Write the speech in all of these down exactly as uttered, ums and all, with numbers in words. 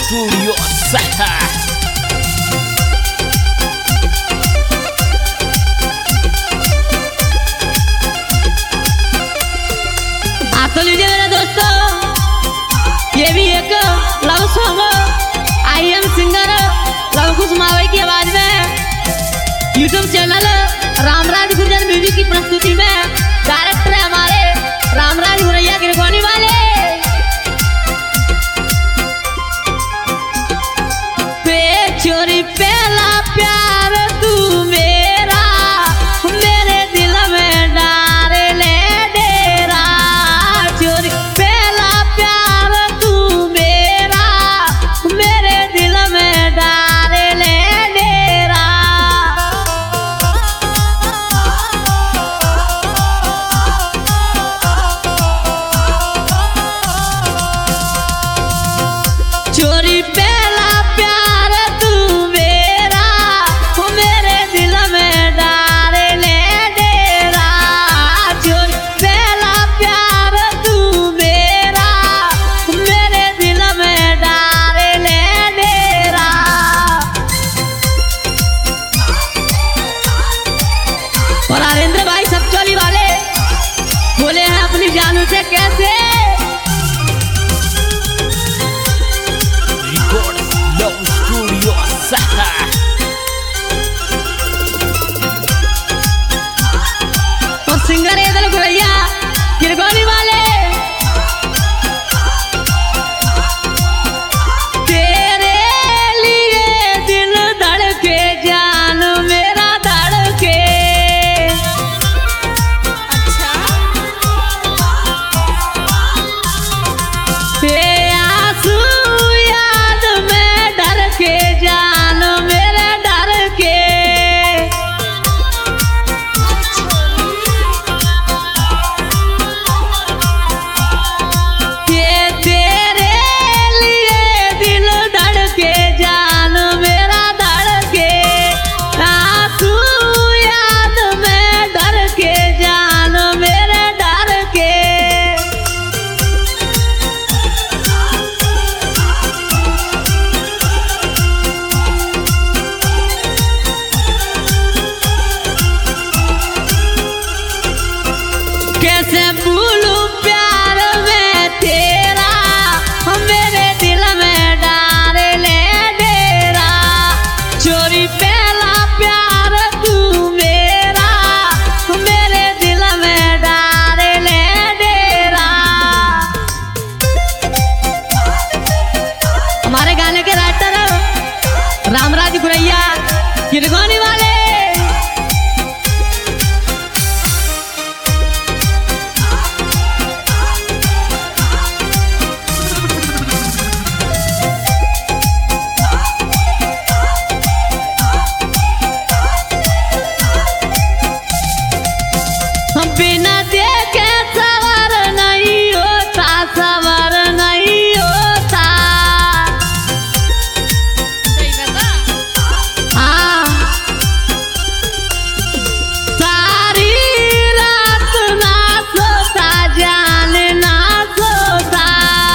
Studio Saha. आप तो लीजिए मेरे दोस्तों, ये भी एक love song I am singer Luv Kush Mawai की आवाज में YouTube channel Ramraj Gurjar music की प्रस्तुति में डायरेक्टर है हमारे रामराज गुरैया गिरगोनी वाले। पे चोरी पहला प्यार तू मेरा, मेरे दिल में डार ले डेरा। चोरी पहला प्यार तू मेरा, मेरे दिल में डार ले डेरा। चोरी पहला प्यार तू मेरा, मेरे दिल में डार ले डेरा। चोरी पहला प्यार तू मेरा, मेरे दिल में डार ले डेरा। और आरेंद्र भाई सब चोली वाले बोले हैं अपनी जानू से कैसे। Love Studio Saha. और सिंगर एदल गुरैया गिरगोनी वाले। तेरे लिए दिल धड़के जान मेरा धड़के। अच्छा ते आंसू याद में डर के जान मेरे डर के। ये तेरे लिए दिल धड़के जान मेरा धड़के। आंसू याद में डर के जान मेरे डर के। कैसे भूलूं प्यार में तेरा, मेरे दिल में डार ले डेरा। चोरी पहला प्यार तू मेरा, मेरे दिल में डार ले डेरा। हमारे गाने के राइटर रामराज गुरैया गिरगोनी वाले। बिना देखे सवर नहीं होता, सवर नहीं होता। हाँ सारी रात ना सोता, जान ना सोता।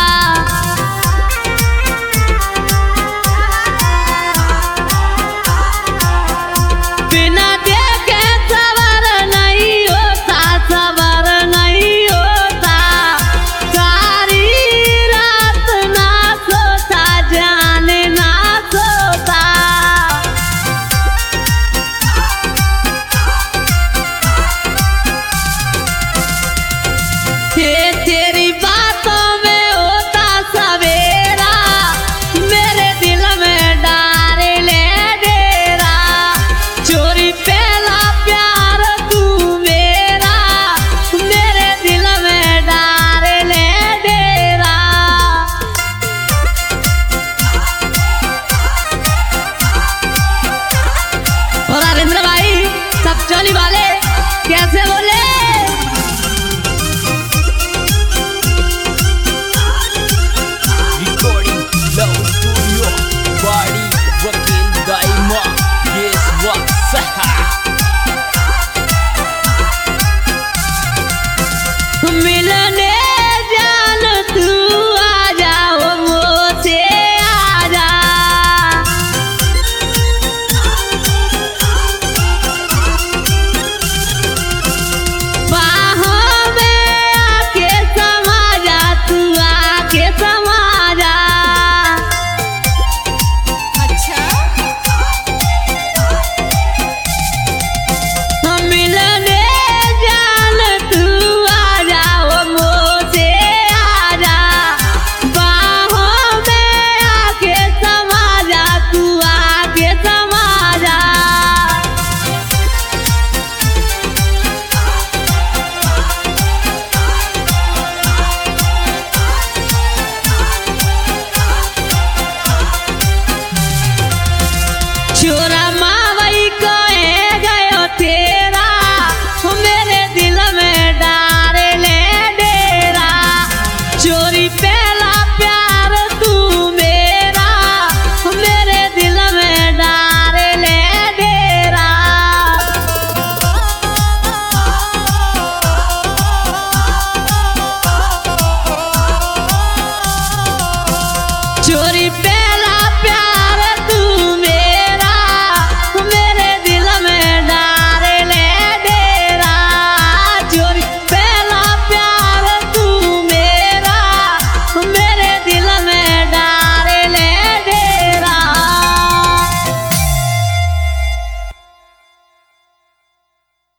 बिना देखे सवर नहीं होता, सवर नहीं होता। सारी रात ना सोता, जान ना सोता। ये तेरी बातों में होता सवेरा, मेरे दिल में डार ले डेरा। चोरी पहला प्यार तू मेरा, मेरे दिल में डार ले डेरा। और नरेंद्र भाई सब चोली वाले कैसे बोले। Recording Love Studio. Body Wakil Daima. Yes, what Saha. मेरे